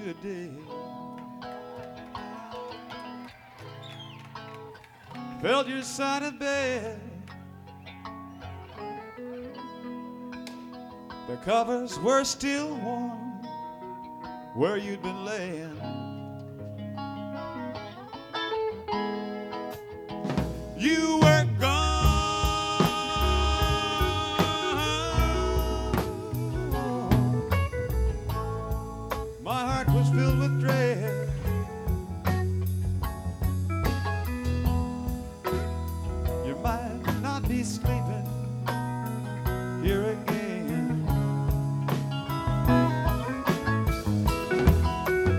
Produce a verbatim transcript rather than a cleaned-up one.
good day. Felt your side of bed. The covers were still warm where you'd been laying. You were gone. My heart was filled with dread.